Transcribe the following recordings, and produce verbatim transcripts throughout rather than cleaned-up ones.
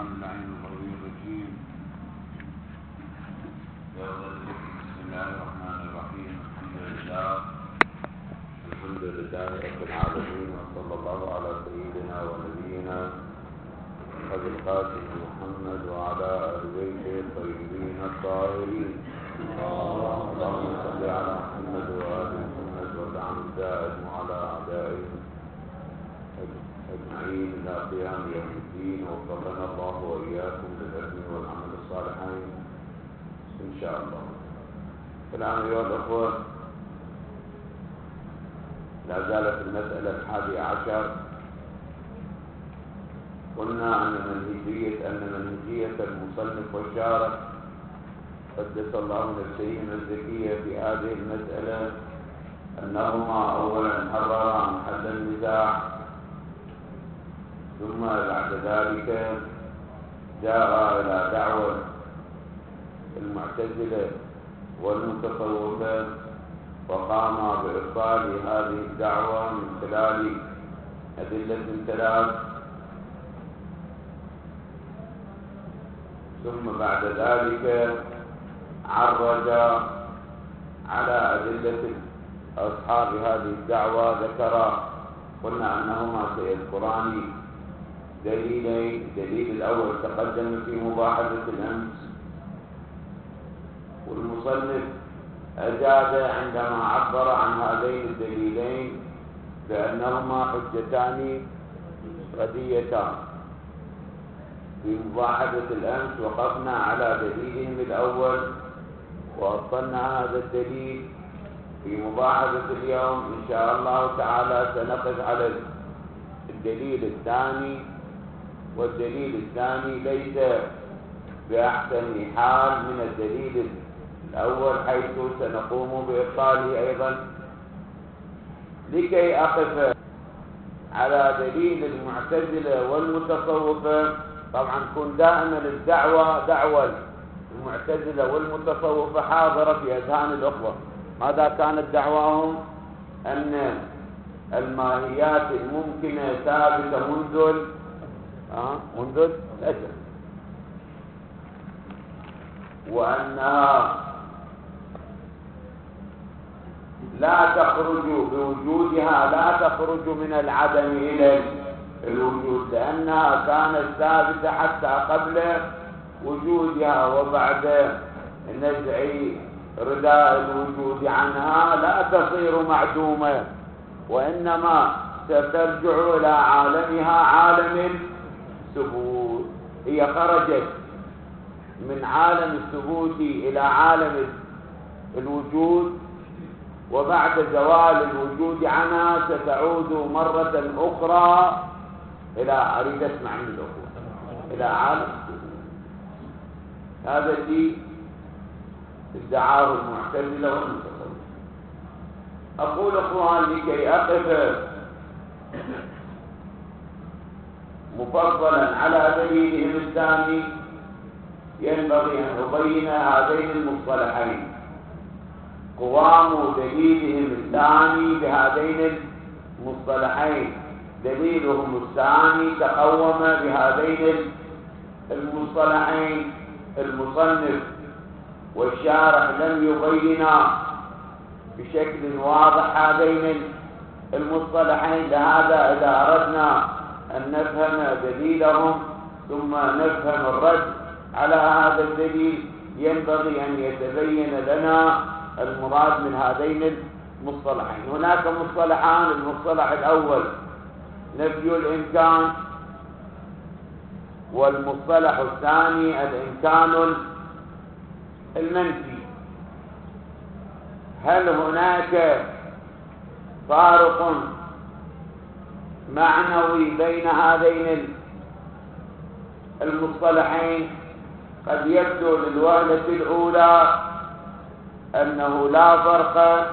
الشيطان اللعين القوي الرجيم. بسم الله الرحمن الرحيم. الحمد لله الحمد لله رب العالمين، وصلى الله على سيدنا ونبينا أبي القاسم محمد وعلى آل بيته الطيبين الطاهرين. اللهم صل على محمد وآل محمد والعن الدائم وعلى أعدائهم أجمعين إلى قيام يوم الدين، ووفقنا الله وإياكم للعلم والعمل الصالحين إن شاء الله. الآن أيها الأخوة، لا زالت المسألة الحادية عشر. قلنا أن منهجية أن منهجية المصنف والشارح قدس الله نفسيهم الزكية في هذه المسألة أنهما أولا حررا محل النزاع، ثم بعد ذلك جاء إلى دعوة المعتزلة والمتصوفة، وقام بإبطال هذه الدعوة من خلال أدلة ثلاث، ثم بعد ذلك عرج على أدلة أصحاب هذه الدعوة. ذكر قلنا أنهما سيذكران دليلين. الدليل الأول تقدم في مباحثة الأمس، والمصنف أجاد عندما عبر عن هذين الدليلين بأنهما حجتان رديتان. في مباحثة الأمس وقفنا على دليلهم الأول وأبطلنا هذا الدليل. في مباحثة اليوم إن شاء الله تعالى سنقف على الدليل الثاني، والدليل الثاني ليس بأحسن حال من الدليل الأول، حيث سنقوم بإبطاله أيضا. لكي أقف على دليل المعتزلة والمتصوفة، طبعا تكون دائما الدعوة دعوة المعتزلة والمتصوفة حاضرة في أذهان الأخوة. ماذا كانت دعواهم؟ أن الماهيات الممكنة ثابتة منذ آه منذ الأزل، وأنها لا تخرج بوجودها لا تخرج من العدم إلى الوجود، لأنها كانت ثابتة حتى قبل وجودها، وبعد نزع رداء الوجود عنها لا تصير معدومة، وإنما سترجع إلى عالمها عالم الثبوت. هي خرجت من عالم الثبوت إلى عالم الوجود، وبعد زوال الوجود عنها ستعود مرة أخرى إلى أريد أسمع من الأخوة إلى عالم الثبوت. هذا الشيء ادعاه المعتزلة والمتصوفة. أقول أخوان لكي أقف مفضلا على دليلهم الثاني، ينبغي أن أبين هذين المصطلحين. قوام دليلهم الثاني بهذين المصطلحين. دليلهم الثاني تقوم بهذين المصطلحين. المصنف والشارح لم يبينا بشكل واضح هذين المصطلحين، لهذا إذا أردنا أن نفهم دليلهم ثم نفهم الرد على هذا الدليل، ينبغي أن يتبين لنا المراد من هذين المصطلحين. هناك مصطلحان. المصطلح الأول نفي الإمكان، والمصطلح الثاني الإمكان المنفي. هل هناك فارق معنوي بين هذين المصطلحين؟ قد يبدو للوهلة الأولى أنه لا فرق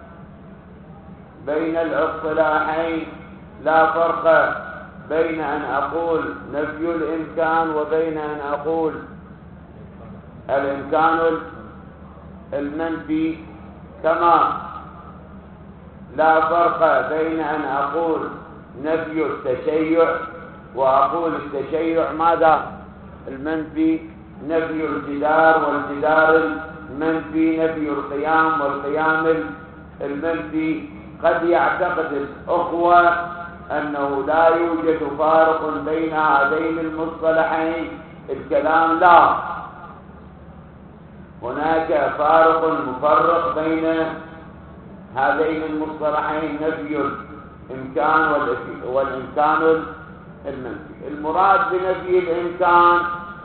بين الاصطلاحين، لا فرق بين أن أقول نفي الإمكان وبين أن أقول الإمكان المنفي، كما لا فرق بين أن أقول نفي التشيع وأقول التشيع ماذا؟ المنفي نفي الجدار، والجدار المنفي نفي القيام، والقيام المنفي. قد يعتقد الأخوة أنه لا يوجد فارق بين هذين المصطلحين. الكلام لا، هناك فارق مفرق بين هذين المصطلحين، نفي الإمكان والإمكان المنفي. المراد بنفي الإمكان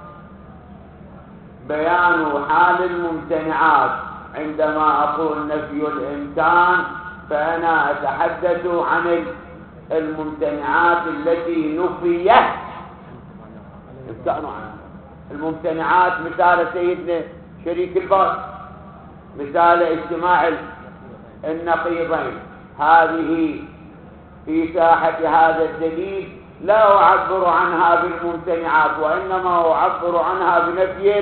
بيان حال الممتنعات. عندما أقول نفي الإمكان فأنا أتحدث عن الممتنعات التي نفيت إمكانها عنها. الممتنعات مثال سيدنا شريك الباس، مثال اجتماع النقيضين، هذه في ساحة هذا الدليل لا أعبر عنها بالممتنعات، وإنما أعبر عنها بنفي.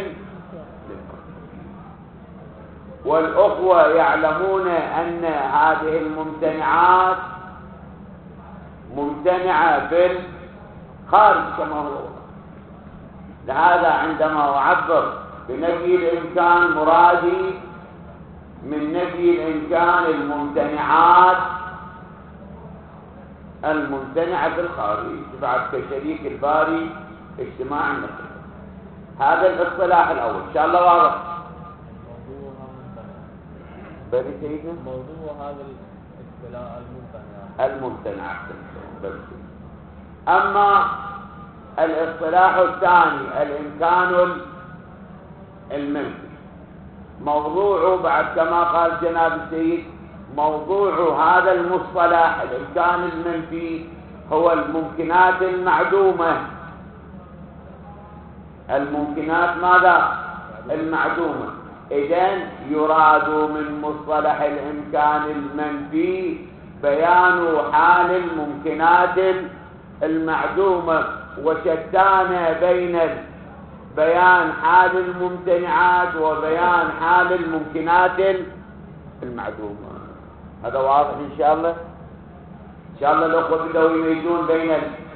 والأخوة يعلمون أن هذه الممتنعات ممتنعة في الخارج كما هو. لهذا عندما أعبر بنفي الإمكان مرادي من نفي الإمكان الممتنعات الممتنعة في الخارج، بعد كشريك الباري اجتماع النقيض. هذا الاصطلاح الأول إن شاء الله واضح. بني سيدنا موضوع هذا الاصطلاح الممتنع الممتنع. أما الاصطلاح الثاني الإمكان المنفي، موضوعه بعد كما قال جناب السيد، موضوع هذا المصطلح الإمكان المنفي هو الممكنات المعدومة. الممكنات ماذا؟ المعدومة. إذن يراد من مصطلح الإمكان المنفي بيان حال الممكنات المعدومة، وشتان بين بيان حال الممتنعات وبيان حال الممكنات المعدومة. هذا واضح إن شاء الله. إن شاء الله الأخوة بدأوا يميزون بين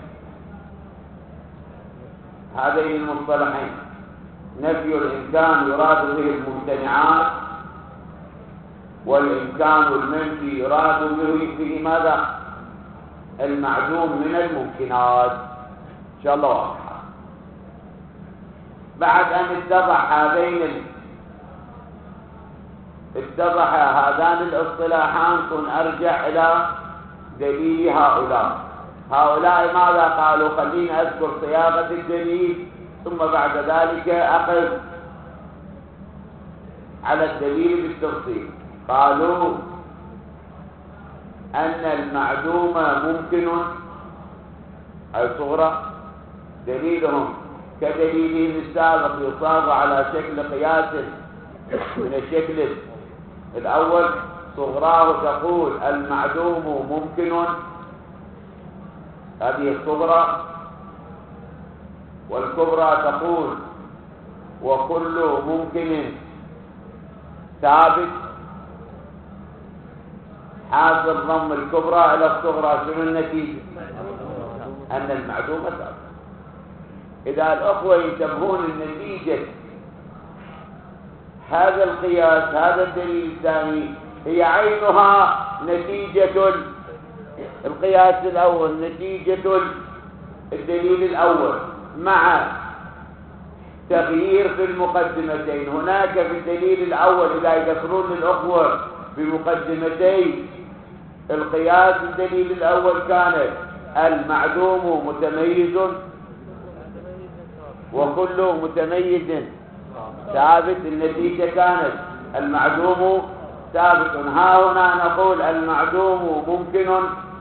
هذين المصطلحين. نفي الإمكان يراد به الممتنعات، والإمكان المنفي يراد به به ماذا؟ المعدوم من الممكنات. إن شاء الله واضح. بعد أن اتضح هذين ال... اتضح هذان الاصطلاحان كن أرجع إلى دليل هؤلاء. هؤلاء ماذا قالوا؟ خليني أذكر صياغة الدليل ثم بعد ذلك أقف على الدليل بالتفصيل. قالوا أن المعدوم ممكن الصغرى، دليلهم كدليلهم السابق يصاغ على شكل قياس من الشكل الأول. صغراه تقول المعدوم ممكن، هذه الصغرى، والكبرى تقول وكل ممكن ثابت. حاصل ضم الكبرى إلى الصغرى شنو النتيجة؟ أن المعدوم ثابت. إذا الأخوة ينتبهون النتيجة هذا القياس، هذا الدليل الثاني هي عينها نتيجة القياس الأول، نتيجة الدليل الأول، مع تغيير في المقدمتين. هناك في الدليل الأول إذا يذكرون الأخوة بمقدمتي القياس، الدليل الأول كانت المعدوم متميز وكل متميز ثابت. النتيجة كانت المعدوم ثابت. ها هنا نقول المعدوم ممكن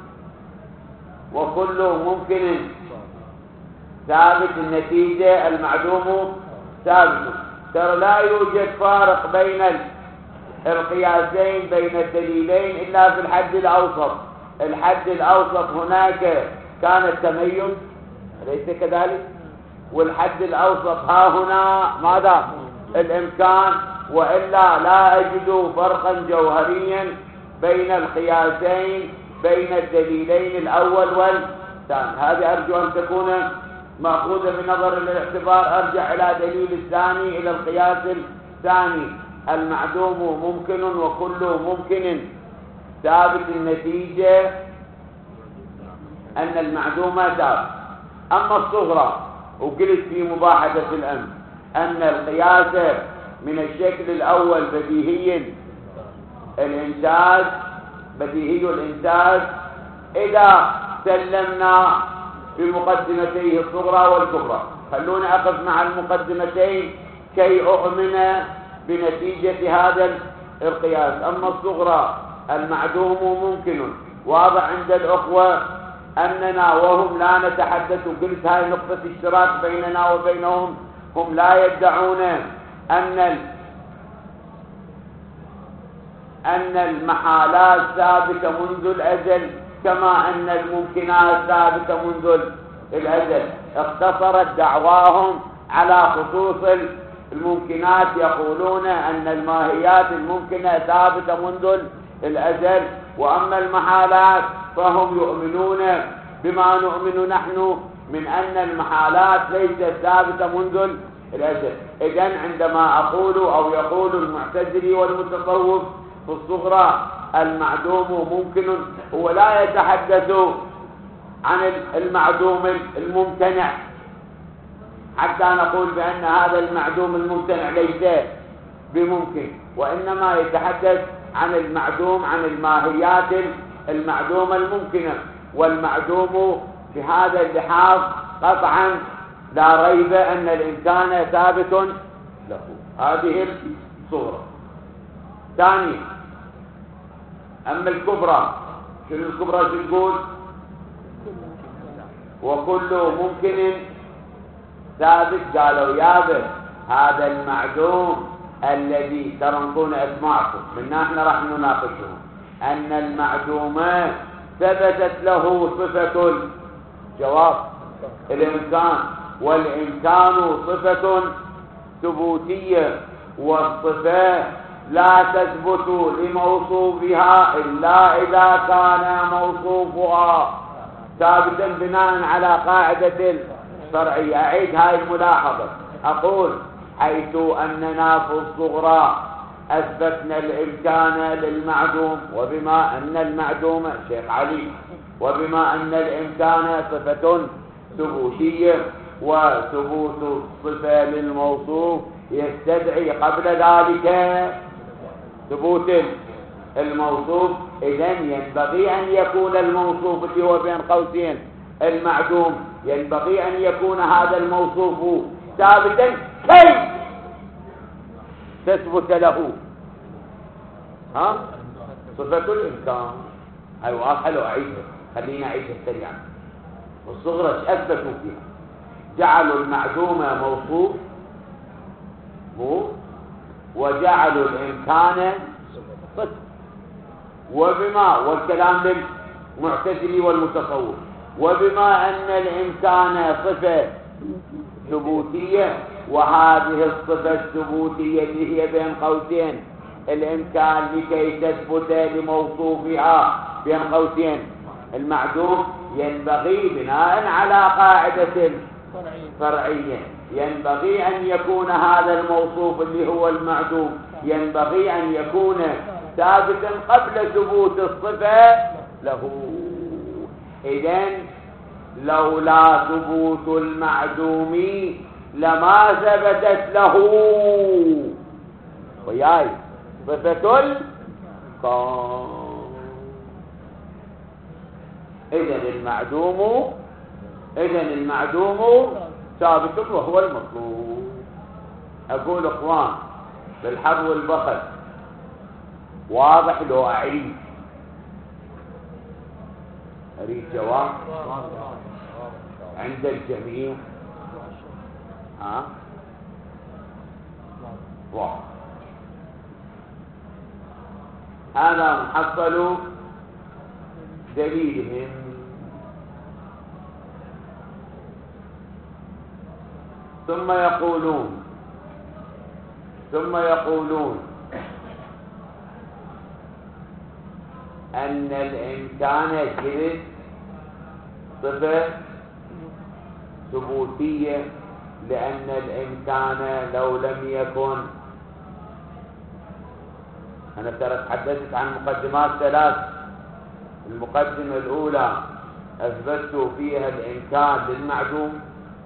وكل ممكن ثابت. النتيجة المعدوم ثابت. ترى لا يوجد فارق بين القياسين بين الدليلين إلا في الحد الأوسط. الحد الأوسط هناك كان التميز، أليس كذلك؟ والحد الأوسط ها هنا ماذا؟ الإمكان. وإلا لا أجد فرقا جوهريا بين القياسين بين الدليلين الأول والثاني. هذه أرجو أن تكون مأخوذة بنظر الاعتبار، أرجع إلى دليل الثاني، إلى القياس الثاني. المعدوم ممكن وكل ممكن ثابت النتيجة أن المعدوم ثابت. أما الصغرى، وقلت في مباحثة الأمر أن القياس من الشكل الأول بديهي الإنتاج، بديهي الإنتاج إذا سلمنا بمقدمتيه الصغرى والكبرى. خلوني أقف مع المقدمتين كي أؤمن بنتيجة هذا القياس. أما الصغرى المعدوم ممكن، واضح عند الأخوة أننا وهم لا نتحدث، قلت هاي نقطة اشتراك بيننا وبينهم، هم لا يدعون أن أن المحالات ثابتة منذ الأزل كما أن الممكنات ثابتة منذ الأزل. اقتصرت دعواهم على خصوص الممكنات، يقولون أن الماهيات الممكنة ثابتة منذ الأزل، وأما المحالات فهم يؤمنون بما نؤمن نحن من أن المحالات ليست ثابتة منذ الأزل. إذن عندما أقول أو يقول المعتزلي والمتصوف في الصغرى المعدوم ممكن، هو لا يتحدث عن المعدوم الممتنع حتى نقول بأن هذا المعدوم الممتنع ليس بممكن، وإنما يتحدث عن المعدوم، عن الماهيات المعدومة الممكنة. والمعدوم بهذا اللحاظ قطعا لا ريب أن الإمكان ثابت له. هذه الصورة. ثانيا، أما الكبرى، شنو الكبرى؟ شو تقول؟ وكل ممكن ثابت. قالوا يابا هذا المعدوم الذي ترنقون أسماعكم منا احنا راح نناقشه، أن المعدوم ثبتت له صفة الجواب الإمكان، والإمكان صفة ثبوتية، والصفة لا تثبت لموصوفها إلا إذا كان موصوفها ثابتا بناء على قاعدة الشرعية. أعيد هاي الملاحظة، أقول حيث أننا في الصغرى أثبتنا الإمكان للمعدوم، وبما أن المعدوم شيخ علي، وبما أن الإمكان صفة ثبوتية، وثبوت الصفة للموصوف يستدعي قبل ذلك ثبوت الموصوف. إذن ينبغي أن يكون الموصوف اللي هو بين قوسين المعدوم، ينبغي أن يكون هذا الموصوف ثابتا كي تثبت له ها صفة الإمكان. أيوة حلو، أعيدها، خلينا أعيدها سريعا. والصغرى أثبتوا فيها، جعلوا المعدوم موصوف مو، وجعلوا الإمكان صفة. وبما، والكلام للمعتزلي والمتصوف، وبما أن الإمكان صفة ثبوتية، وهذه الصفة الثبوتية اللي هي بين قوسين الإمكان لكي تثبت لموصوفها بين قوسين المعدوم، ينبغي بناء على قاعدة فرعية ينبغي أن يكون هذا الموصوف اللي هو المعدوم ينبغي أن يكون ثابتا قبل ثبوت الصفة له. إذن لولا ثبوت المعدوم لما ثبتت له وياي صفة الكون. إذن المعدوم إذن المعدوم ثابت وهو المطلوب. أقول إخوان بالحر والبخل واضح لو أعيد؟ أريد جواب عند الجميع. ها واضح. هذا محصل دليلهم. ثم يقولون ثم يقولون أن الإمكان جلد صفة ثبوتية، لأن الإمكان لو لم يكن، أنا ترى تحدثت عن مقدمات ثلاث. المقدمة الأولى أثبتت فيها الإمكان للمعدوم.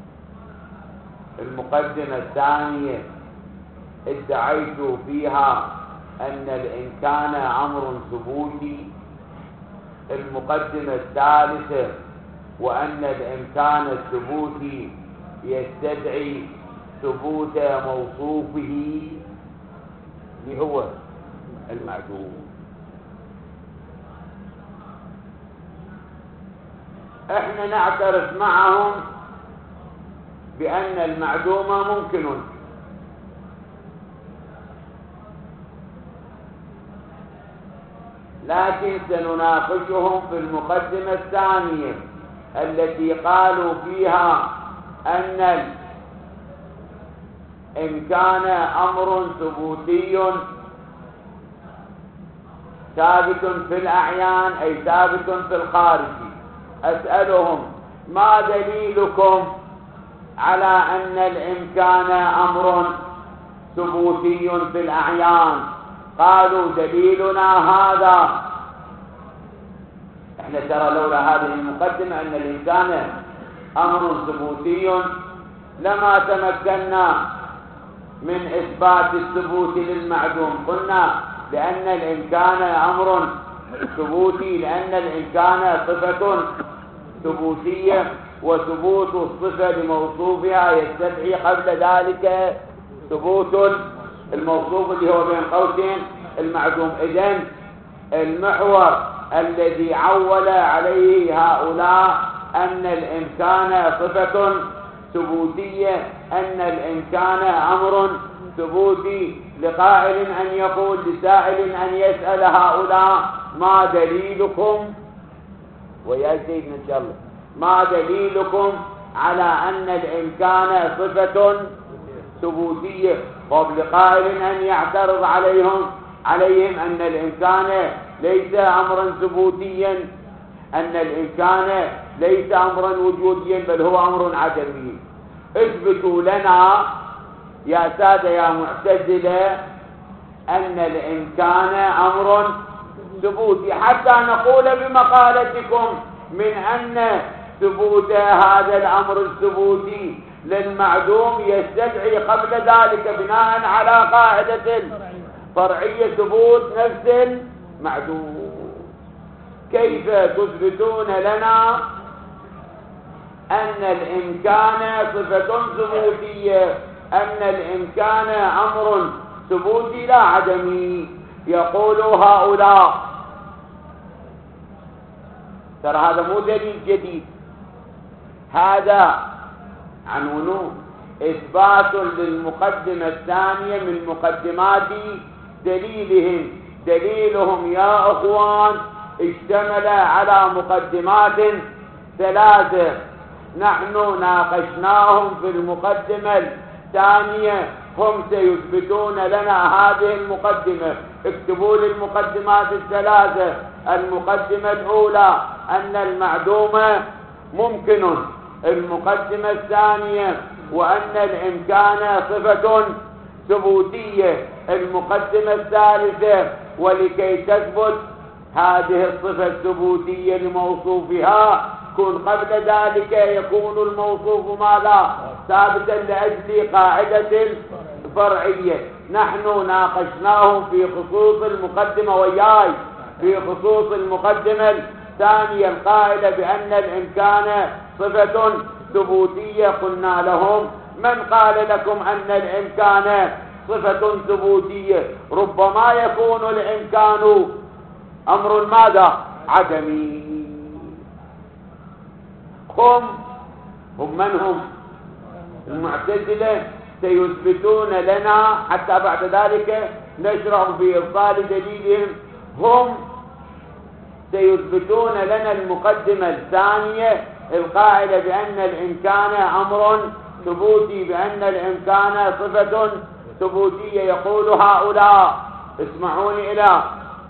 المقدمة الثانية ادعيت فيها أن الإمكان أمر ثبوتي. المقدمة الثالثة وأن الإمكان الثبوتي يستدعي ثبوت موصوفه اللي هو المعدوم. احنا نعترف معهم بأن المعدوم ممكن، لكن سنناقشهم في المقدمة الثانية التي قالوا فيها أن الإمكان أمر ثبوتي ثابت في الأعيان، أي ثابت في الخارج. أسألهم: ما دليلكم على أن الإمكان أمر ثبوتي في الأعيان؟ قالوا: دليلنا هذا. احنا ترى لولا هذه المقدمة أن الإمكان أمر ثبوتي لما تمكنا من إثبات الثبوت للمعدوم. قلنا لأن الإمكان أمر ثبوتي، لأن الإمكان صفة ثبوتية، وثبوت الصفة لموصوفها يستدعي قبل ذلك ثبوت الموصوف اللي هو بين قوسين المعدوم. إذن المحور الذي عول عليه هؤلاء أن الإمكان صفة ثبوتية، أن الإمكان أمر ثبوتي، لقائل أن يقول لسائل أن يسأل هؤلاء: ما دليلكم؟ ويا سيدنا إن شاء الله، ما دليلكم على أن الإمكان صفة ثبوتية؟ طب لقائل أن يعترض عليهم عليهم أن الإمكان ليس أمرا ثبوتيا، أن الإمكان ليس أمرا وجوديا، بل هو أمر عدمي. اثبتوا لنا يا سادة يا معتزلة أن الإمكان أمر ثبوتي، حتى نقول بمقالتكم من أن ثبوت هذا الأمر الثبوتي للمعدوم يستدعي قبل ذلك بناء على قاعدة فرعية ثبوت نفس المعدوم. كيف تثبتون لنا أن الإمكان صفة ثبوتية، أن الإمكان أمر ثبوتي لا عدمي؟ يقول هؤلاء، ترى هذا مو دليل جديد، هذا عنونه إثبات للمقدمة الثانية من مقدمات دليلهم. دليلهم يا أخوان اشتمل على مقدمات ثلاثة، نحن ناقشناهم في المقدمة الثانية، هم سيثبتون لنا هذه المقدمة. اكتبوا لي المقدمات الثلاثة. المقدمة الأولى أن المعدوم ممكن، المقدمة الثانية وأن الإمكان صفة ثبوتية، المقدمة الثالثة ولكي تثبت هذه الصفة الثبوتية لموصوفها كن قبل ذلك يكون الموصوف ماذا؟ ثابتا لأجل قاعدة فرعية. نحن ناقشناهم في خصوص المقدمة وياي في خصوص المقدمة الثانية القائلة بأن الإمكان صفة ثبوتية. قلنا لهم: من قال لكم أن الإمكان صفة ثبوتية؟ ربما يكون الإمكان أمر ماذا؟ عدمي. هم هم من هم؟ المعتزلة سيثبتون لنا حتى بعد ذلك نشرع في إبطال دليلهم. هم سيثبتون لنا المقدمة الثانية القائلة بأن الإمكان أمر ثبوتي، بأن الإمكان صفة ثبوتية. يقول هؤلاء، اسمعوني إلى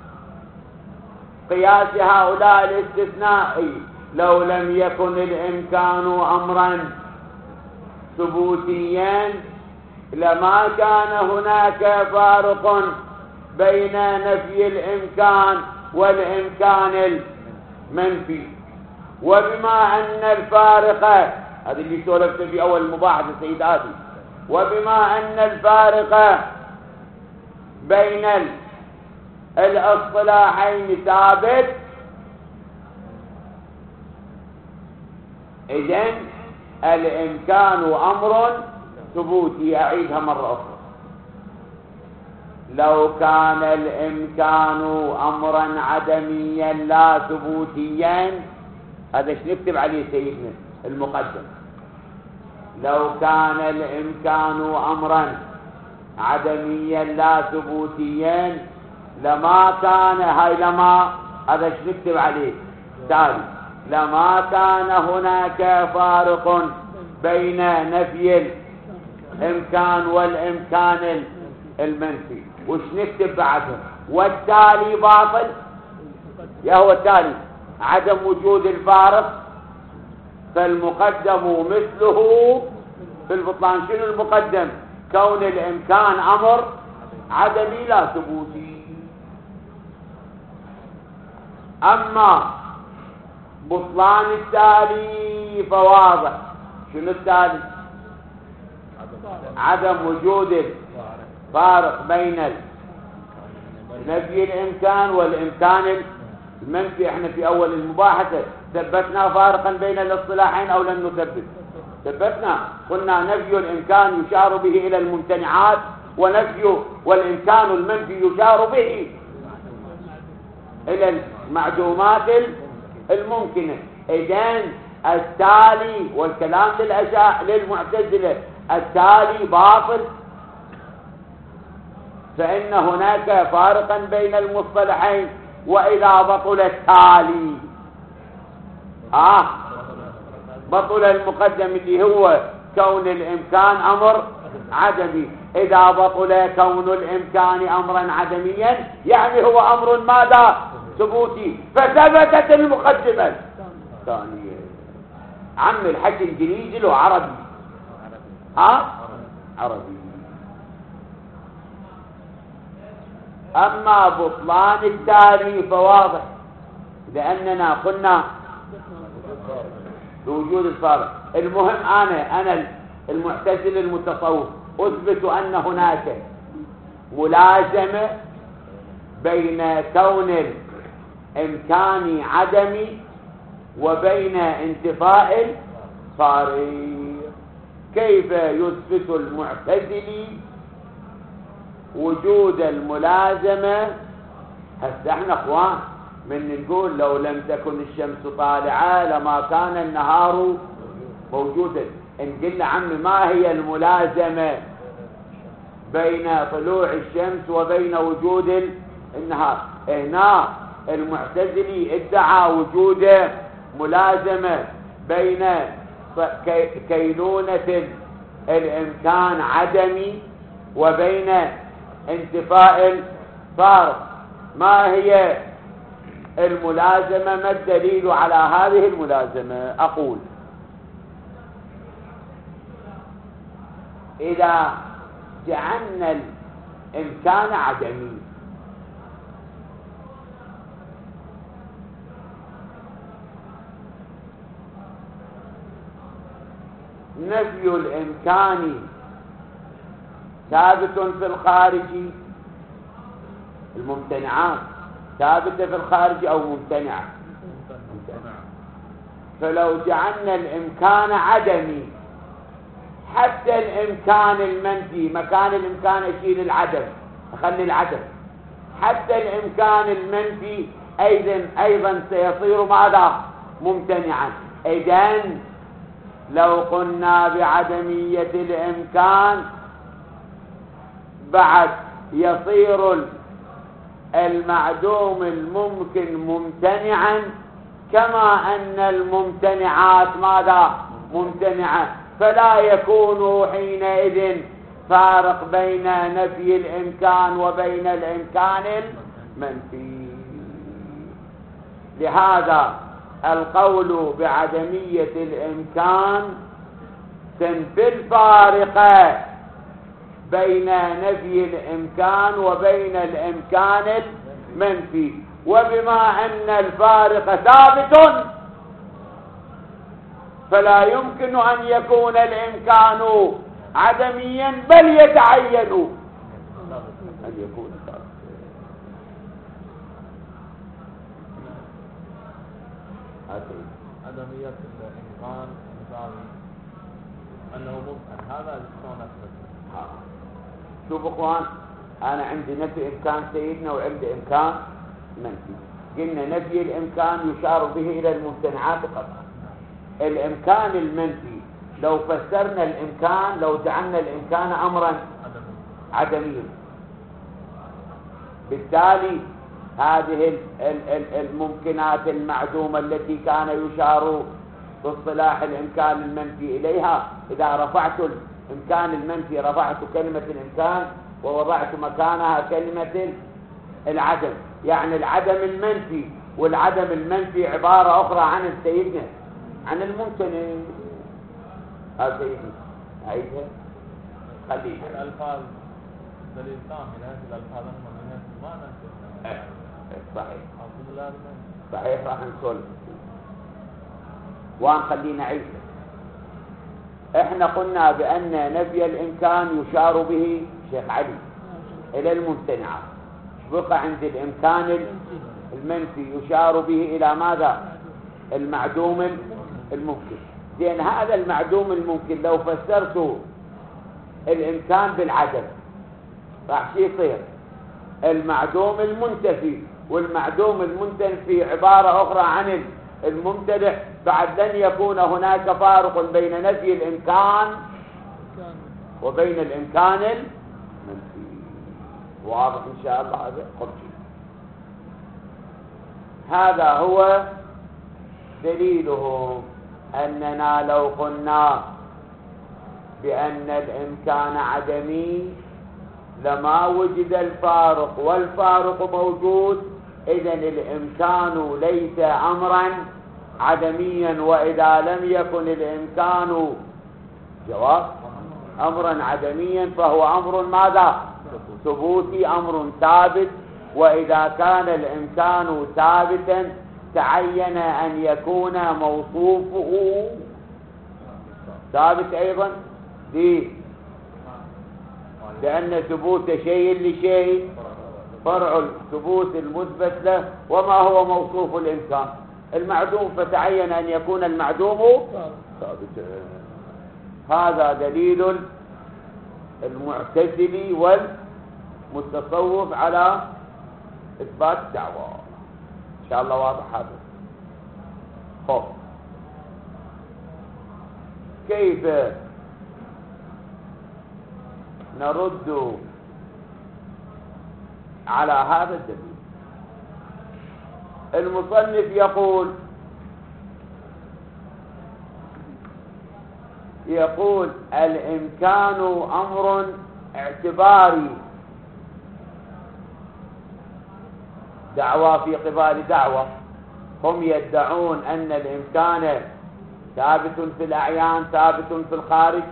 قياس هؤلاء الاستثنائي: لو لم يكن الإمكان أمرا ثبوتيا لما كان هناك فارق بين نفي الإمكان والإمكان المنفي. وبما أن الفارق، هذا اللي سولفت في أول المباحثة سيداتي، وبما أن الفارق بين الاصطلاحين ثابت، إذن الإمكان أمر ثبوتي. أعيدها مرة أخرى، لو كان الإمكان أمرا عدميا لا ثبوتيا، هذا ايش نكتب عليه سيدنا المقدم، لو كان الإمكان أمرا عدميا لا ثبوتيا لما كان، هاي لما، هذا ايش نكتب عليه تالي، لما كان هناك فارق بين نفي الإمكان والإمكان المنفي. وش نكتب بعده؟ والتالي باطل، يا هو التالي عدم وجود الفارق فالمقدم مثله في البطلان. شنو المقدم؟ كون الإمكان أمر عدمي لا ثبوتي. أما بطلان التالي فواضح. شنو التالي؟ عدم وجود الفارق بين نفي الإمكان والإمكان المنفي. احنا في أول المباحثة ثبتنا فارقا بين الاصطلاحين أو لم نثبت؟ ثبتنا، قلنا نفي الإمكان يشار به إلى الممتنعات، ونفي والإمكان المنفي يشار به إلى المعدومات الممكنة. إذن التالي، والكلام للأشاعرة للمعتزلة، التالي باطل، فإن هناك فارقا بين المصطلحين. وإذا بطل التالي آه بطل المقدم اللي هو كون الإمكان أمر عدمي. إذا بطل كون الإمكان أمرا عدميا يعني هو أمر ماذا؟ ثبوتي. فثبتت المقدمة الثانية. عم الحكي الإنجليزي له عربي، ها عربي. أما بطلان التالي فواضح، لأننا قلنا بوجود الفارق. المهم أنا أنا المعتزل المتصوف أثبت أن هناك ملازمة بين كون الإمكان عدمي وبين انتفاء الفارق. كيف يثبت المعتزلي وجود الملازمة؟ هسه احنا اخوان من نقول لو لم تكن الشمس طالعة لما كان النهار موجودا. ان قلنا عمي ما هي الملازمة بين طلوع الشمس وبين وجود النهار؟ هنا المعتزلي ادعى وجود ملازمة بين كينونة الإمكان عدمي وبين انتفاء الفارق. ما هي الملازمة؟ ما الدليل على هذه الملازمة؟ أقول إذا جعلنا الإمكان عدمي نفي الإمكان ثابت في الخارج، الممتنعات ثابتة في الخارج أو ممتنعة؟ فلو جعلنا الإمكان عدمي حتى الإمكان المنفي، مكان الإمكان أشيل العدم أخلي العدم، حتى الإمكان المنفي أيضا أيضا سيصير ماذا؟ ممتنعا. إذن لو قلنا بعدمية الإمكان بعد يصير المعدوم الممكن ممتنعا، كما أن الممتنعات ماذا؟ ممتنعة. فلا يكون حينئذ فارق بين نفي الإمكان وبين الإمكان المنفي. لهذا القول بعدمية الإمكان في الفارقة بين نفي الإمكان وبين الإمكان المنفي، وبما أن الفارق ثابت فلا يمكن أن يكون الإمكان عدميا بل يتعين أن يكون ثابتا. عدمية الإمكان مساوي أنه ممكن، هذا شلون أثبت؟ شوف اخوان، انا عندي نفي امكان سيدنا وعندي امكان منفي. قلنا نفي الامكان يشار به الى الممتنعات قطعا. الامكان المنفي لو فسرنا الامكان، لو جعلنا الامكان امرا عدميا، بالتالي هذه الممكنات المعدومة التي كان يشار باصطلاح الامكان المنفي اليها، اذا رفعت الامكان المنفي رفعت كلمة الامكان ووضعت مكانها كلمة العدم، يعني العدم المنفي والعدم المنفي عبارة اخرى عن سيدنا عن الممتنع. هذا سيدنا عيدها خليها. الالفاظ دليل كامل، هذه الالفاظ ما ننسى. صحيح صحيح، راح نسولف وهنخلينا عيدها. احنا قلنا بان نفي الامكان يشار به شيخ علي الى الممتنعات، بقى عند الامكان المنفي يشار به الى ماذا؟ المعدوم الممكن. زين، هذا المعدوم الممكن لو فسرته الامكان بالعدم راح شي يصير؟ المعدوم المنتفي، والمعدوم المنتفي عبارة اخرى عن الممتنع. بعد لن يكون هناك فارق بين نفي الامكان وبين الامكان المنفي. واضح ان شاء الله هذا؟ هذا هو دليله اننا لو قلنا بان الامكان عدمي لما وجد الفارق، والفارق موجود، اذا الامكان ليس امرا عدميا. واذا لم يكن الامكان جواب امرا عدميا فهو امر ماذا؟ ثبوتي، امر ثابت. واذا كان الامكان ثابتا تعين ان يكون موصوفه ثابت ايضا، ليه؟ لان ثبوت شيء لشيء فرع الثبوت المثبت له. وما هو موصوف الامكان؟ المعدوم، فتعين ان يكون المعدوم ثابتا. هذا دليل المعتزلي والمتصوف على اثبات الدعوة. ان شاء الله واضح هذا. خب، كيف نرد على هذا الدليل؟ المصنف يقول يقول الامكان امر اعتباري. دعوة في قبال دعوة، هم يدعون ان الامكان ثابت في الاعيان ثابت في الخارج،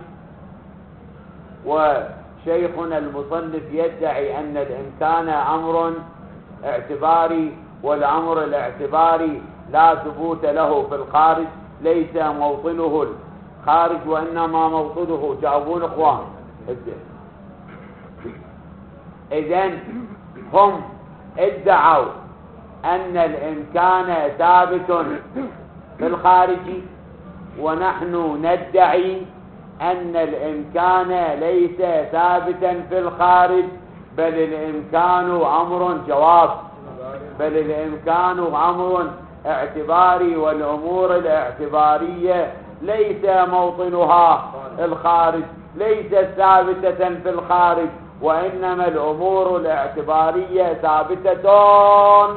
وشيخنا المصنف يدعي ان الامكان امر اعتباري، والامر الاعتباري لا ثبوت له في الخارج، ليس موطنه الخارج وانما موطنه. جاوبون اخوان. اذن هم ادعوا ان الامكان ثابت في الخارج، ونحن ندعي ان الامكان ليس ثابتا في الخارج، بل الامكان امر جواب بل الامكان امر اعتباري، والامور الاعتباريه ليس موطنها الخارج، ليست ثابته في الخارج، وانما الامور الاعتباريه ثابته.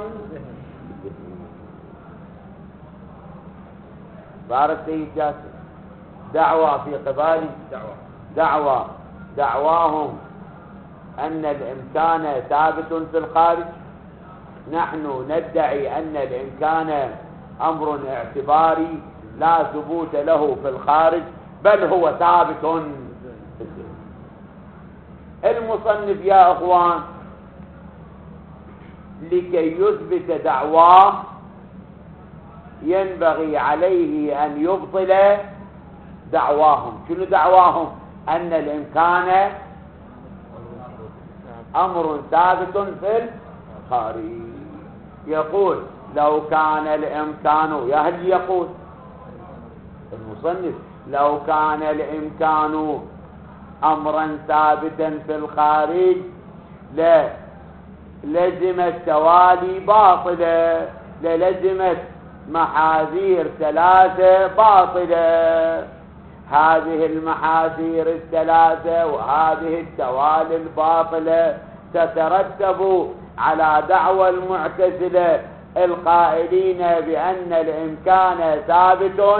بارك سيد جاسم. دعوة في قبال دعوة دعواهم ان الامكان ثابت في الخارج، نحن ندعي ان الامكان امر اعتباري لا ثبوت له في الخارج، بل هو ثابت في الذهن. المصنف يا اخوان لكي يثبت دعواه ينبغي عليه ان يبطل دعواهم. شنو دعواهم؟ ان الامكان امر ثابت في الخارج. يقول لو كان الامكان، يا هل يقول المصنف لو كان الامكان امرا ثابتا في الخارج لا لزم التوالي باطلا، للزمت محاذير ثلاثة باطلة. هذه المحاذير الثلاثة وهذه التوالي الباطلة تترتب على دعوى المعتزلة القائلين بأن الإمكان ثابت.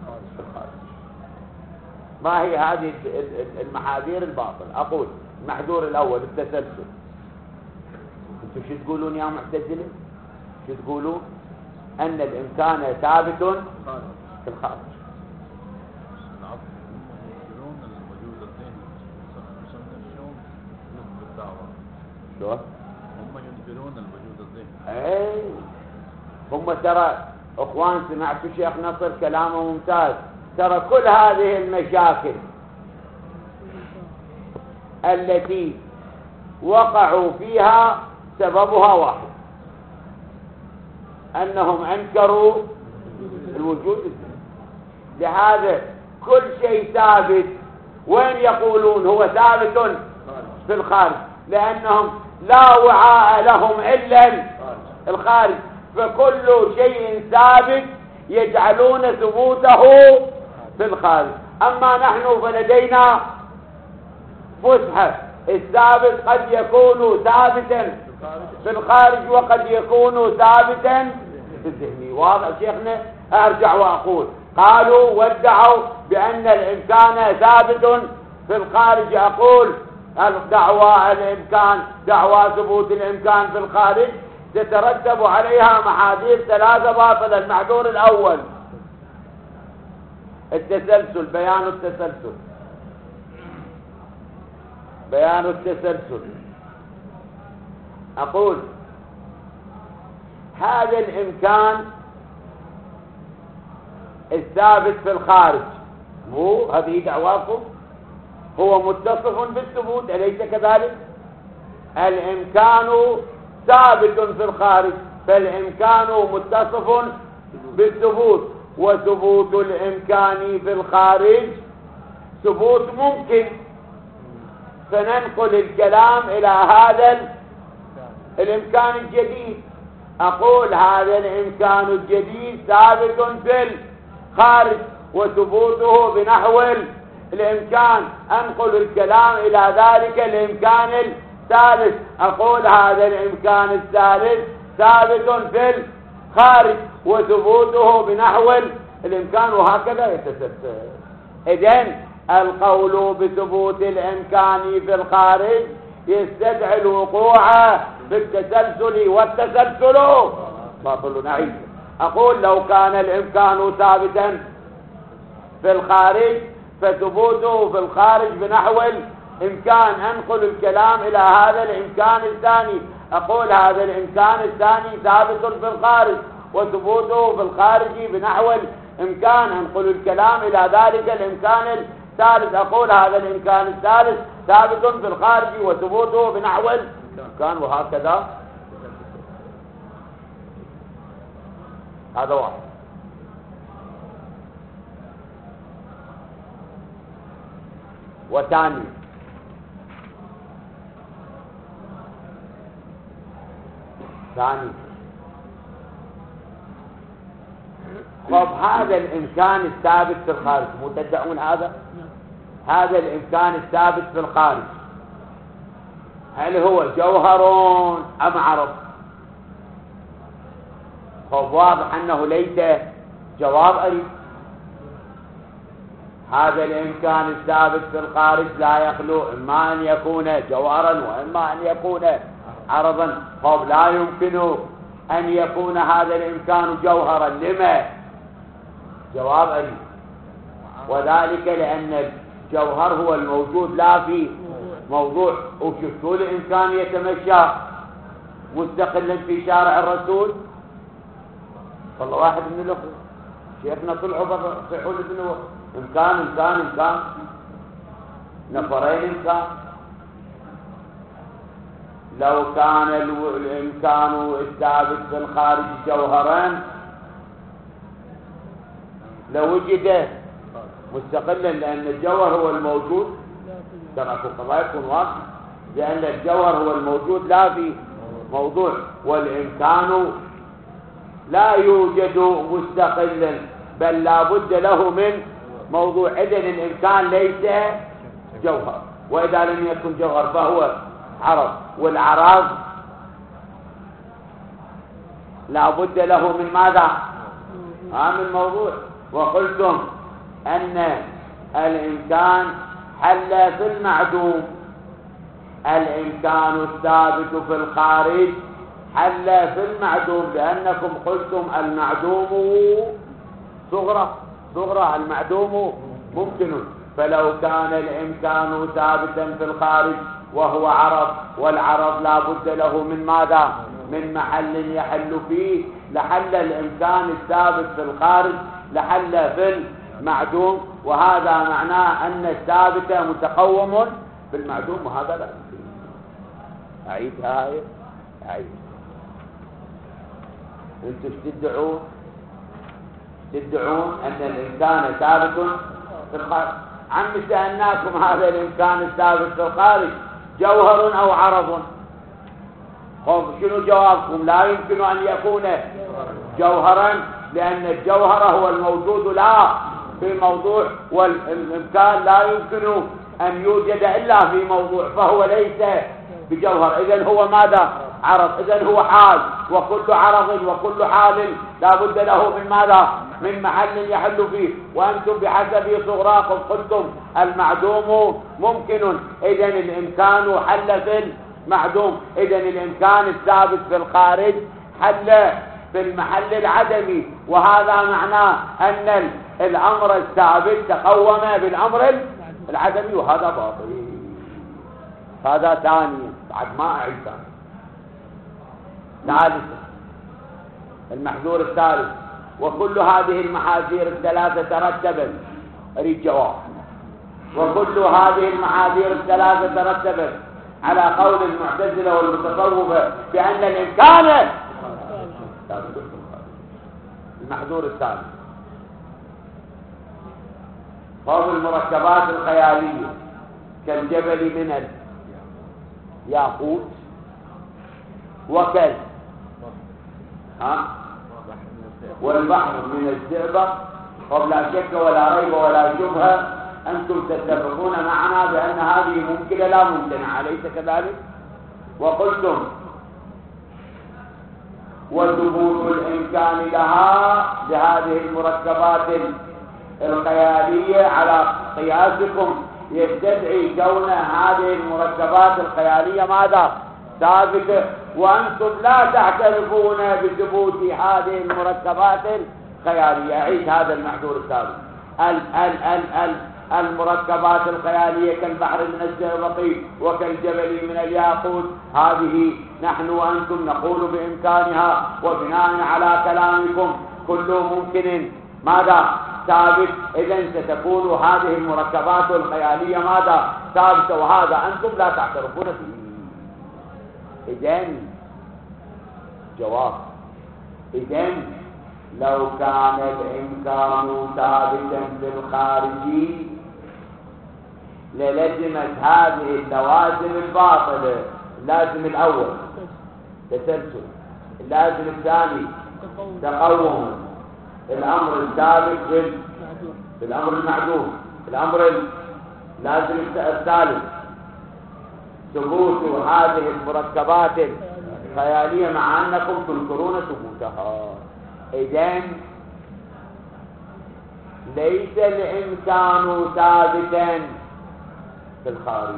ما هي هذه المحاذير الباطلة؟ أقول المحذور الأول التسلسل. انتم شو تقولون يا معتزلة؟ شو تقولون؟ أن الإمكان ثابت في الخارج. شو؟ هم ينكرون الوجود الذهني. اي هم ترى اخوان، سمعتوا شيخ نصر كلامه ممتاز. ترى كل هذه المشاكل التي وقعوا فيها سببها واحد، انهم انكروا الوجود الذهني. لهذا كل شيء ثابت وين يقولون هو ثابت في الخارج، لانهم لا وعاء لهم الا الخارج. فكل شيء ثابت يجعلون ثبوته في الخارج. اما نحن فلدينا فسحة، الثابت قد يكون ثابتا في الخارج وقد يكون ثابتا في الذهن. واضح شيخنا؟ ارجع واقول قالوا وادعوا بان الامكان ثابت في الخارج. اقول الدعوى الامكان، دعوى ثبوت الامكان في الخارج تترتب عليها محاذير ثلاثة باطلة. المحذور الاول التسلسل، بيان التسلسل، بيان التسلسل. اقول هذا الامكان الثابت في الخارج، مو هذه دعواكم، هو متصف بالثبوت، أليس كذلك؟ الإمكان ثابت في الخارج، فالإمكان متصف بالثبوت، وثبوت الإمكان في الخارج ثبوت ممكن. فننقل الكلام إلى هذا الإمكان الجديد. أقول هذا الإمكان الجديد ثابت في الخارج وثبوته بنحو الإمكان. أنقل الكلام إلى ذلك الإمكان الثالث. أقول هذا الإمكان الثالث ثابت في الخارج وثبوته بنحو الإمكان، وهكذا يتسلسل. إذن القول بثبوت الإمكان في الخارج يستدعي الوقوع بالتسلسل، والتسلسل باطل. نعيد أقول لو كان الإمكان ثابتا في الخارج فثبوته في الخارج بنحو الإمكان. أنقل الكلام إلى هذا الإمكان الثاني. أقول هذا الإمكان الثاني ثابت في الخارج وثبوته في الخارج بنحو الإمكان. أنقل الكلام إلى ذلك الإمكان الثالث. أقول هذا الإمكان الثالث ثابت في الخارج وثبوته بنحو الإمكان، وهكذا. هذا واحد. وثاني ثاني طب هذا الإمكان الثابت في الخارج، مو تدعون هذا؟ هذا الإمكان الثابت في الخارج هل هو جوهر أم عرض؟ طب واضح أنه ليس. جواب أريد. هذا الإمكان الثابت في الخارج لا يخلو إما أن يكون جوهرا وإما أن يكون عرضا. طب لا يمكن أن يكون هذا الإمكان جوهرا، لما؟ جواب أريد. وذلك لأن الجوهر هو الموجود لا في موضوع. وشفتوا الإنسان يتمشى مستقلا في شارع الرسول؟ والله واحد من الأخوة شيخنا طلعوا برا صيحوا لابنه إمكان إمكان إمكان نفرين إمكان. لو كان الإمكان الثابت في الخارج جوهران لوجد مستقلا، لأن الجوهر هو الموجود كما في القضايا يكون واضح، لأن الجوهر هو الموجود لا في موضوع، والإمكان لا يوجد مستقلا بل لا بد له من موضوع. إذن الإمكان ليس جوهر، وإذا لم يكن جوهر فهو عرض، والعرض لا بد له من ماذا؟ آه من موضوع. وقلتم أن الإمكان حل في المعدوم، الإمكان الثابت في الخارج حل في المعدوم، لأنكم قلتم المعدوم صغرى صغرى المعدوم ممكن. فلو كان الإمكان ثابتا في الخارج وهو عرض، والعرض لا بد له من ماذا؟ من محل يحل فيه، لحل الإمكان الثابت في الخارج لحل في المعدوم، وهذا معناه أن الثابت متقوم في المعدوم، وهذا لا يمكن. أعيدها هاي أعيد. أنتم تدعون تدعون أن الإمكان ثابت في الخارج. عم سألناكم هذا الإمكان الثابت في الخارج جوهر أو عرض؟ خب شنو جوابكم؟ لا يمكن أن يكون جوهرا، لأن الجوهر هو الموجود لا في موضوع، والإمكان لا يمكن أن يوجد إلا في موضوع، فهو ليس بجوهر. إذن هو ماذا؟ عرض. إذن هو حال، وكل عرض وكل حال لا بد له من ماذا؟ من محل يحل فيه. وأنتم بحسب صغراكم قلتم المعدوم ممكن، إذن الإمكان حل في المعدوم. إذن الإمكان الثابت في الخارج حل في المحل العدمي، وهذا معناه أن الأمر الثابت تقوم بالأمر العدمي، وهذا باطل. هذا ثانيا بعد ما أعيد. ثالثا المحذور الثالث: وكل هذه المحاذير الثلاثة ترتبت أريد جواب وكل هذه المحاذير الثلاثة ترتبت على قول المعتزلة والمتصوفة بأن الإمكان المحذور الثالث فهو المركبات الخيالية كالجبل من الياقوت وكال ها والبحر من الزئبق. وبلا شك ولا ريب ولا شبهة أنتم تتفقون معنا بأن هذه ممكنة لا ممكنة، أليس كذلك؟ وقلتم وثبوت الإمكان لها لهذه المركبات الخيالية على قياسكم يستدعي كون هذه المركبات الخيالية ماذا؟ ثابتة، وأنتم لا تعترفون بثبوت هذه المركبات الخيالية. أعيد هذا المحذور الثالث: ال ال ال ال المركبات الخيالية كالبحر من الزئبق وكالجبل من الياقوت، هذه نحن وأنتم نقول بإمكانها، وبناء على كلامكم كل ممكن ماذا؟ ثابت. إذن ستكون هذه المركبات الخيالية ماذا؟ ثابتة، وهذا أنتم لا تعترفون به. إذن جواب: إذن لو كان الإمكان ثابتا في الخارج للزمت هذه اللوازم الباطلة. اللازم الأول تسلسل، اللازم الثاني تقوم، الأمر الثالث في الأمر المعدوم، الأمر اللازم الثالث ثبوت هذه المركبات الخيالية مع أنكم تنكرون ثبوتها. إذن ليس الإمكان ثابتا في الخارج،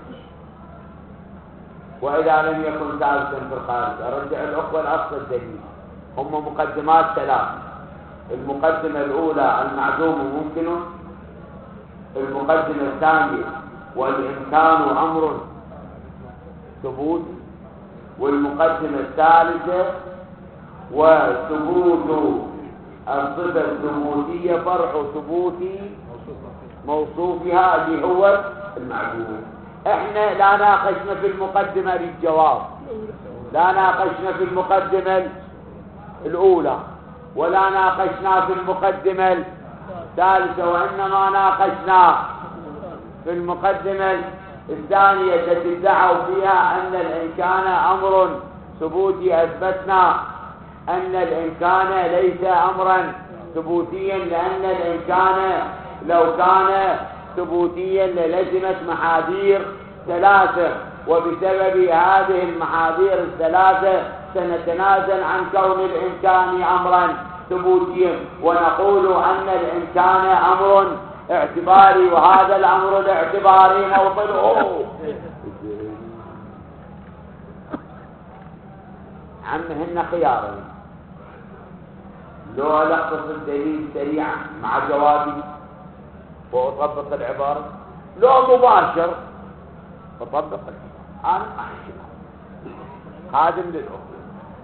وإذا لم يكن ثابتا في الخارج أرجع الأخوة الأصل الدليل. هم مقدمات ثلاث: المقدمة الأولى المعدوم ممكن، المقدمة الثانية والإمكان أمر ثبوت، والمقدمة الثالثة وثبوت الصفة الثبوتية فرع ثبوت موصوفها اللي هو المعدوم. احنا لا ناقشنا في المقدمة للجواب، لا ناقشنا في المقدمة الأولى ولا ناقشنا في المقدمة الثالثة، وإنما ناقشنا في المقدمة الثانية التي ادعوا فيها أن الإمكان أمر ثبوتي. أثبتنا أن الإمكان ليس أمرا ثبوتيا، لأن الإمكان لو كان ثبوتيا للزمت محاذير ثلاثة، وبسبب هذه المحاذير الثلاثة سنتنازل عن كون الإمكان أمرا ثبوتيا، ونقول أن الإمكان أمر اعتباري، وهذا الأمر الاعتباري موطنه عمهن خيارين. لو ألخص الدليل سريعا مع جوابي وأطبق العبارة، لو مباشر أطبق العبارة. أنا أحشي خادم للأخرى،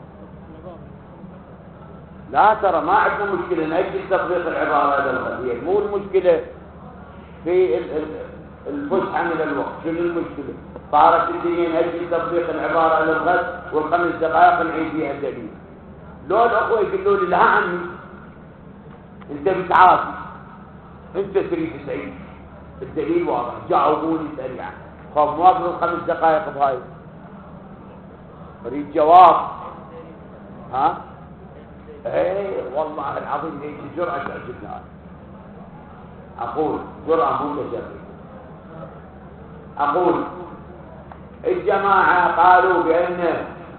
لا ترى ما عندنا مشكلة نأجل تطبيق العبارة هذا القضية، مو المشكلة في الفسحة من الوقت. شنو المشكلة؟ صارت الدنيا نأجل تطبيق العبارة للغد والخمس دقائق نعيد فيها الدليل. لو الأخوة يقولوا لي لا عمي أنت بتعافي، أنت تريد تعيد الدليل واضح، جاوبوني سريعا. خب ما أقدر خمس دقائق بهاي، أريد جواب. ها؟ ايه والله العظيم هيك جرأة تعجبنا. أقول جرأة متجرئة. أقول الجماعة قالوا بأن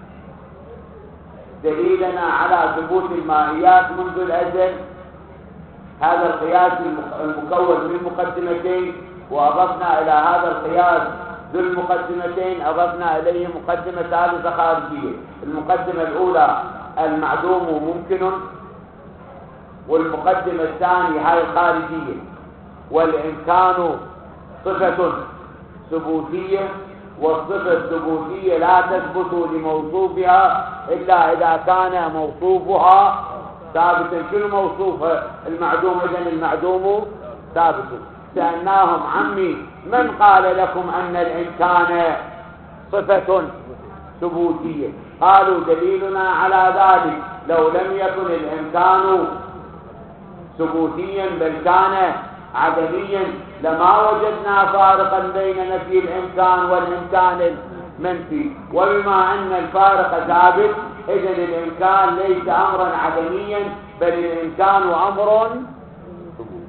دليلنا على ثبوت الماهيات منذ الأزل هذا القياس المكون من مقدمتين، وأضفنا إلى هذا القياس ذو المقدمتين أضفنا إليه مقدمة ثالثة خارجية. المقدمة الأولى المعدوم ممكن، والمقدمة الثانية هاي الخارجية والإمكان صفة ثبوتية، والصفة الثبوتية لا تثبت لموصوفها إلا إذا كان موصوفها ثابتا. شنو موصوفها؟ المعدوم. إذن المعدوم ثابت. سألناهم عمي من قال لكم أن الإمكان صفة ثبوتية؟ قالوا دليلنا على ذلك لو لم يكن الإمكان ثبوتيا بل كان عدميا لما وجدنا فارقا بين نفي الإمكان والإمكان المنفي، وبما أن الفارق ثابت إذن الإمكان ليس أمرا عدميا بل الإمكان أمر ثبوتي.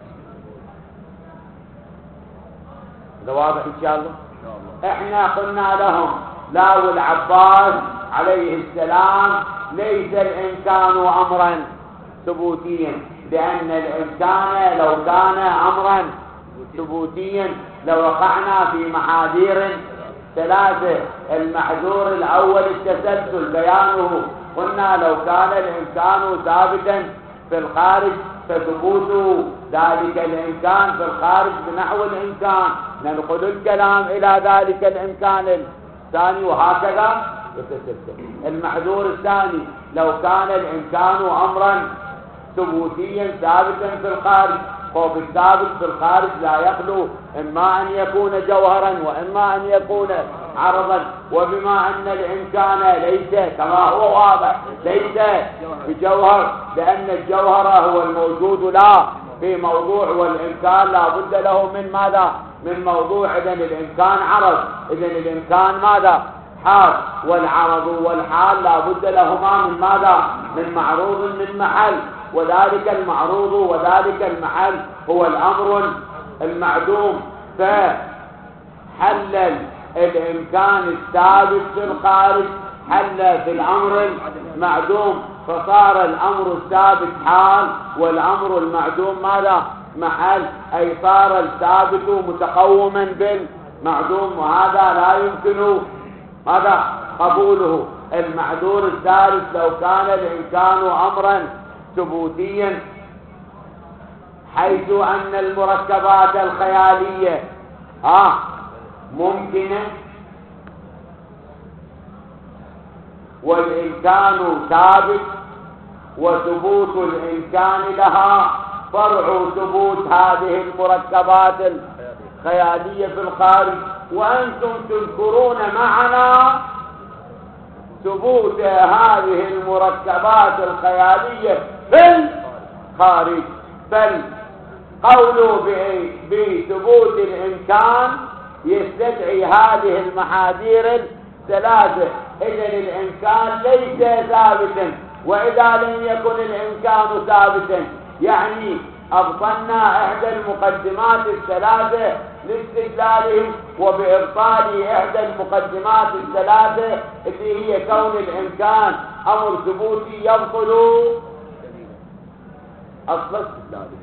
هذا واضح إن شاء الله؟ إحنا قلنا لهم لا، والعباس عليه السلام ليس الإمكان أمرا ثبوتيا، لأن الإمكان لو كان أمرا ثبوتيا لوقعنا في محاذير ثلاثة. المحذور الأول التسلسل بيانه، قلنا لو كان الإمكان ثابتا في الخارج فثبوت ذلك الإمكان في الخارج بنحو الإمكان، ننقل الكلام إلى ذلك الإمكان الثاني، وهكذا يتسلسل. المحذور الثاني لو كان الإمكان أمرا ثبوتيا ثابتا في الخارج، خوف الثابت في الخارج لا يخلو إما أن يكون جوهرا وإما أن يكون عرضا، وبما أن الإمكان ليس كما هو واضح ليس بجوهر، لأن الجوهر هو الموجود لا في موضوع، والإمكان لا بد له من ماذا؟ من موضوع. إذن الإمكان عرض، إذن الإمكان ماذا؟ حال، والعرض والحال لا بد لهما من ماذا؟ من معروض من محل، وذلك المعروض وذلك المحل هو الأمر المعدوم. فحل الإمكان الثابت في الخارج حل في الأمر المعدوم، فصار الأمر الثابت حال والأمر المعدوم ماذا؟ محل، أي صار الثابت متقوما بالمعدوم، وهذا لا يمكن ماذا؟ قبوله. المحذور الثالث لو كان الإمكان أمرا ثبوتيا حيث أن المركبات الخيالية ها ممكنة والإمكان ثابت، وثبوت الإمكان لها فرع ثبوت هذه المركبات الخيالية في الخارج، وأنتم تذكرون معنا ثبوت هذه المركبات الخيالية في الخارج. بل قولوا بثبوت الإمكان يستدعي هذه المحاذير الثلاثة. إذن الإمكان ليس ثابتا، وإذا لم يكن الإمكان ثابتا يعني أبطلنا إحدى المقدمات الثلاثة لاستدلالهم، وبإبطال إحدى المقدمات الثلاثة اللي هي كون الإمكان أمر ثبوتي يبطل أصل استدلالهم،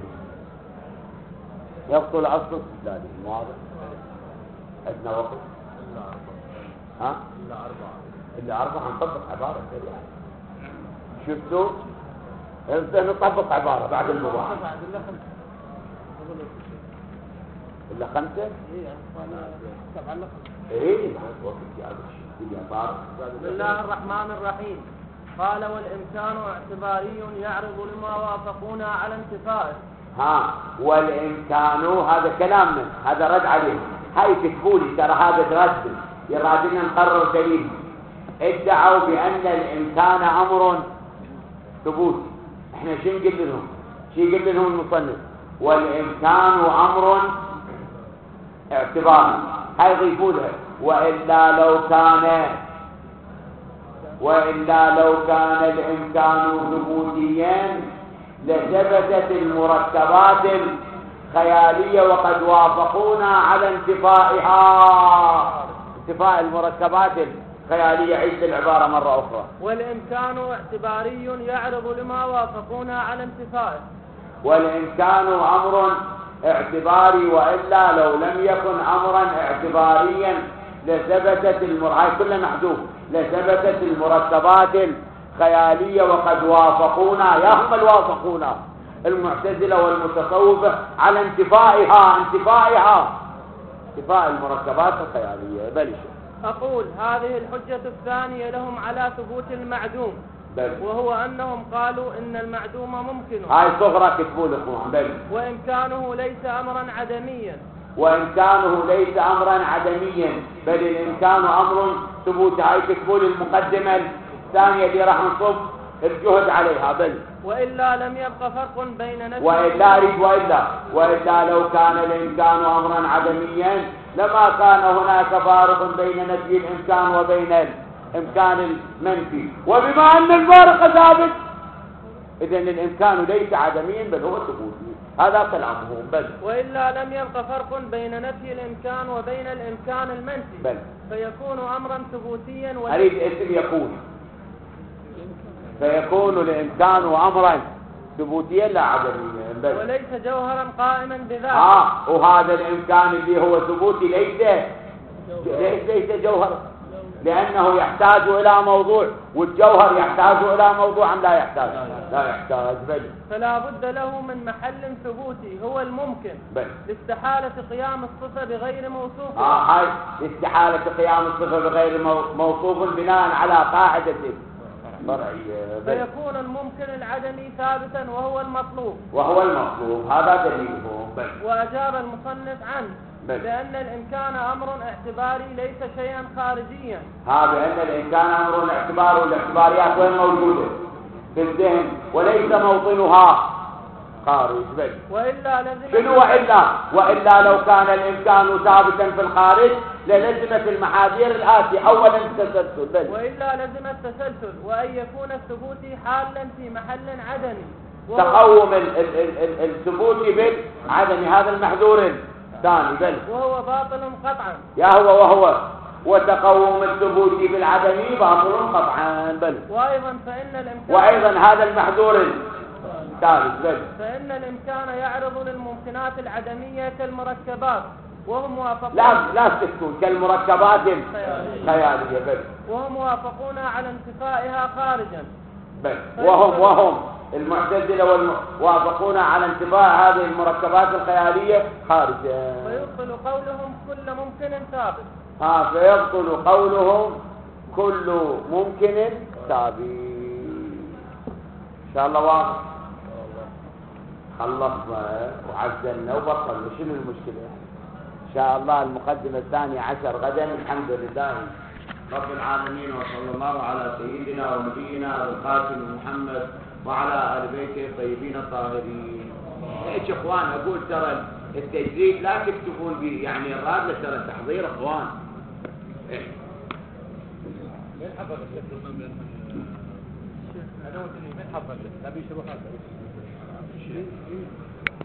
يبطل أصل استدلالهم. واضح؟ عندنا وقت؟ ها؟ إلا أربعة. إلا أربعة نطبق عبارة سريعة. شفتوا؟ إذا نطبق عبارة بعد المباحث. إلا خمسة؟ إيه بسم الله الرحمن الرحيم. قال والإمكان اعتباري يعرض لما وافقونا على انتفائه. ها والإمكان هذا كلامنا، هذا رد عليه. هاي تكفولي ترى هذا رد يرادنا نقرر دليل. ادعوا بأن الإمكان أمر ثبوتي. احنا شو نقول لهم؟ شو يقول لهم المصنف؟ والإمكان أمر اعتباري. هاي يضيفونها وإلا لو كان وإلا لو كان الإمكان ثبوتيا لثبتت المركبات الخيالية وقد وافقونا على انتفائها. انتفاء المركبات الخيالية. عيد العبارة مرة أخرى. والإمكان اعتباري يعرض لما وافقونا على انتفائه. والإمكان أمر اعتباري، وإلا لو لم يكن أمرا اعتباريا لثبتت المركبات كلها محذوف لثبتت المركبات الخيالية وقد وافقونا. يهم وافقونا المعتزلة والمتصوفة على انتفائها انتفائها انتفاء المركبات الخيالية. بل أقول هذه الحجة الثانية لهم على ثبوت المعدوم، بل. وهو أنهم قالوا إن المعدوم ممكن. هاي صغرى كتبوا لكم. بل وإمكانه ليس أمرا عدميا. وإمكانه ليس أمرا عدميا بل الإمكان أمر ثبوت. هاي كتبوا المقدمة الثانية اللي راح نصب الجهد عليها. بل وإلا لم يبقى فرق بين نفي وإلا ريد وإلا وإلا لو كان الإمكان أمرا عدميا لما كان هناك فارق بين نفي الإمكان وبين الإمكان المنفي. وبما أن الفارق ثابت إذن الإمكان ليس عدميا بل هو ثبوتي. هذا كلامهم. بل وإلا لم يبقى فرق بين نفي الإمكان وبين الإمكان المنفي. بل فيكون أمرا ثبوتيا. أريد اسم يكون فيكون الإمكان أمرا ثبوتيا لا عدميا. بل وليس جوهرا قائما بذاته. آه وهذا الإمكان اللي هو ثبوتي ليس ليس ليس جوهر، لأنه يحتاج إلى موضوع، والجوهر يحتاج إلى موضوع أم لا يحتاج؟ لا يحتاج. بل فلا بد له من محل ثبوتي هو الممكن. بل لاستحالة قيام الصفة بغير موصوف. آه هاي استحالة قيام الصفة بغير موصوف بناء على قاعدة فرعية. فيكون الممكن العدمي ثابتا وهو المطلوب. وهو المطلوب. هذا دليله. بل وأجاب المصنف عنه بل. لأن الإمكان أمر اعتباري ليس شيئا خارجيا. ها بأن الإمكان أمر اعتبار، والاعتباريات وين موجودة؟ في الذهن وليس موطنها خارج. بل وإلا لازم شنو وإلا وإلا لو كان الإمكان ثابتا في الخارج للزمت المحاذير الآتية. أولا التسلسل. بل وإلا لازم التسلسل وأن يكون الثبوت حالا في محل عدمي. تقوم الثبوت بالعدم هذا المحذور الثاني. بل وهو باطل قطعا. يا هو وهو وتقوم الثبوت بالعدم باطل قطعا. بل وأيضا فإن الإمكان وأيضا هذا المحذور الثالث. بل فإن الإمكان يعرض للممكنات العدمية كالمركبات وهم موافقون لا لا تكون كالمركبات الخيالية. بل وهم موافقون على انتفائها خارجا. بل وهم وهم المعتزلة والموافقون على انتفاء هذه المركبات الخيالية خارجة. فيبطل قولهم كل ممكن ثابت. ها فيبطل قولهم كل ممكن ثابت. إن شاء الله واضح. خلصنا وعزلنا وبطلنا، شنو المشكلة؟ إن شاء الله المقدمة الثانية عشر غدا. الحمد لله رب العالمين، وصلى الله على سيدنا ونبينا القاسم محمد وعلى آل بيته الطيبين الطاهرين. ايش اخوان اقول ترى التجريد لا تكتبون به، يعني الرابع ترى تحضير اخوان. إيه؟ من حفظ الشيخ هذا هو من حفظ النبي شروحات